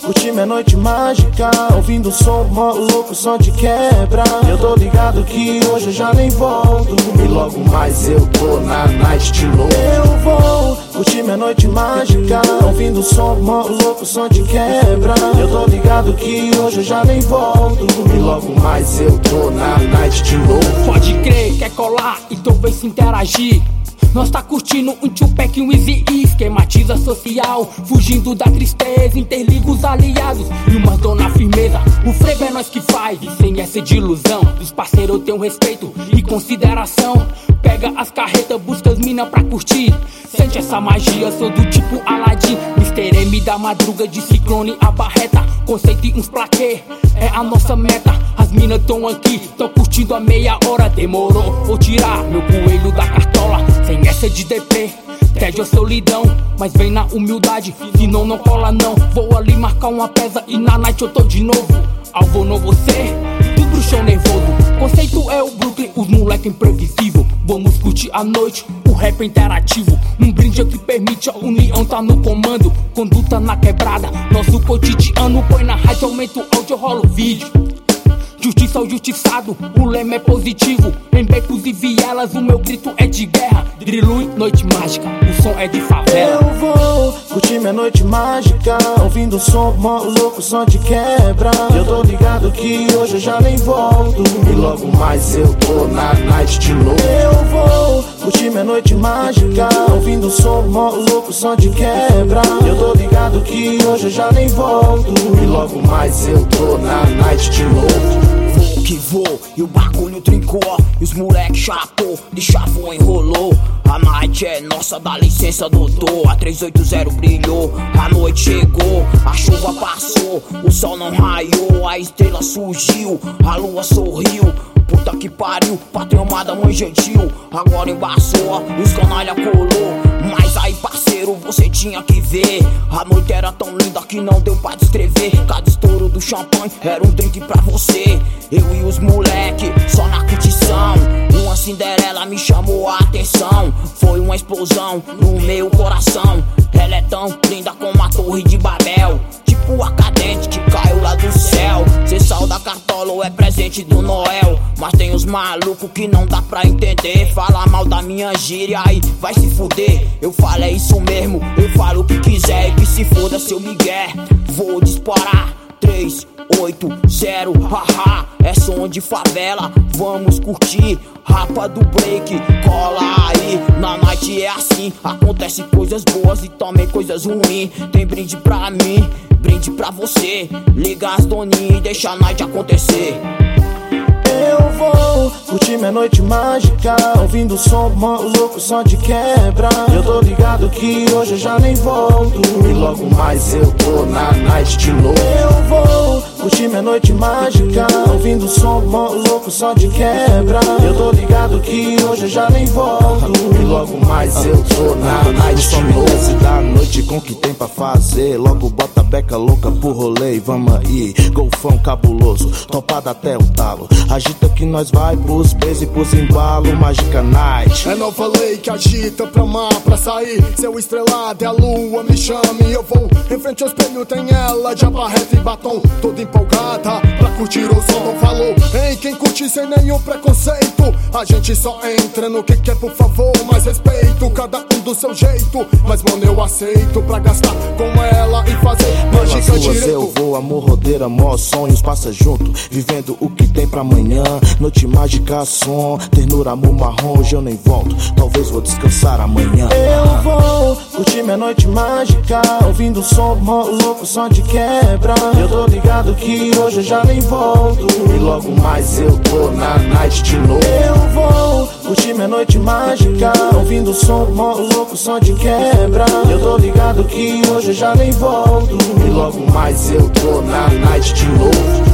curtir minha noite mágica, ouvindo som mó louco, som de quebra. Eu tô ligado que hoje eu já nem volto, e logo mais eu tô na night de novo. Eu vou curtir minha noite mágica, ouvindo som mó louco, som de quebra. Eu tô ligado que hoje eu já nem volto, e logo mais eu tô na night de novo. Pode crer, quer colar e talvez se interagir. Nós tá curtindo um Tupac e um Easy E, esquematiza social, fugindo da tristeza, interliga os aliados e uma dona firmeza. O frevo é nós que faz, e sem essa de ilusão, dos parceiros eu tenho respeito e consideração. Pega as carretas, busca as mina pra curtir, sente essa magia, sou do tipo Aladdin. Mr. M da madruga, de Ciclone a barreta, conceito e uns plaquê, é a nossa meta. As minas tão aqui, tão curtindo a meia hora. Demorou, vou tirar meu coelho da cartola, sem essa de DP, tédio ou solidão, mas vem na humildade, senão não cola não. Vou ali marcar uma pesa e na night eu tô de novo. Alvo não você, do bruxão nervoso. Conceito é o Brooklyn, os moleque imprevisível. Vamos curtir a noite, o rap é interativo. Um brinde que permite a união, tá no comando. Conduta na quebrada, nosso cotidiano. Põe na rádio, aumenta o áudio, rola o vídeo. Justiça ao justiçado, o lema é positivo. Em becos e vielas o meu grito é de guerra. Drilo e noite mágica, o som é de favela. Eu vou curtir minha noite mágica, ouvindo som mó louco, som de quebra. Eu tô ligado que hoje eu já nem volto, e logo mais eu tô na night de novo. Eu vou curtir minha noite mágica, ouvindo som mó louco, som de quebra. Eu tô ligado que hoje eu já nem volto, e logo mais eu tô na night de novo. Vou que vou, e o bagulho trincou, e os moleque chapou, de chavão enrolou. A night é nossa, dá licença doutor. A 380 brilhou, a noite chegou, a chuva passou, o sol não raiou, a estrela surgiu, a lua sorriu. Puta que pariu, pátria amada, mãe gentil. Agora embaçou, os canalha colou. Mas aí parceiro, você tinha que ver, a noite era tão linda que não deu pra descrever. Cada estouro do champanhe era um drink pra você. Eu e os moleque, só na curtição. Uma Cinderela me chamou a atenção, foi uma explosão no meu coração. Ela é tão linda como a Torre de Babel, tipo a cadente que caiu lá do céu. Cê saiu da cartola ou é presente do Noel, mas tem os malucos que não dá pra entender. Fala mal da minha gíria aí vai se fuder. Eu falo é isso mesmo, eu falo o que quiser, e que se foda seu migué. Vou disparar 380, haha, é som de favela, vamos curtir. Rapa do break, cola aí. Na night é assim, acontece coisas boas e também coisas ruins. Tem brinde pra mim, brinde pra você. Liga as doninhas e deixa a night acontecer. Eu vou curtir minha noite mágica, ouvindo som mó louco, som de quebra. Eu tô ligado que hoje eu já nem volto, e logo mais eu tô na night de novo. Eu vou curtir minha noite mágica, ouvindo som mó louco, som de quebra. Eu tô ligado que hoje eu já nem volto, e logo mais eu tô na night de novo. Da noite com o que tem pra fazer, logo bota a beca louca pro rolê e vamos aí. Golfão cabuloso, topada até o talo. Agita que nós vai pros beijos e pros embalo, Mágica Night. É nova lei que agita pra mar, pra sair. Seu estrelado é a lua, me chame. Eu vou em frente ao espelho, tem ela de abarreta e batom. Toda empolgada pra curtir o som. Não falou em quem curte sem nenhum preconceito. A gente só entra no que quer, por favor, mais respeito. Cada um do seu jeito, mas mano eu aceito pra gastar com ela e fazer mágica direito. Eu vou, amor, rodeira, mó sonhos passa junto, vivendo o que tem pra amanhã. Noite mágica, som, ternura, amor marrom. Hoje eu nem volto, talvez vou descansar amanhã. Eu vou curtir minha noite mágica, ouvindo som mó louco, som de quebra. Eu tô ligado que hoje eu já nem volto, e logo mais eu tô na night de novo. Eu vou curtir minha noite mágica, ouvindo som mó louco, som de quebra. Eu tô ligado que hoje eu já nem volto, e logo mais eu tô na night de novo.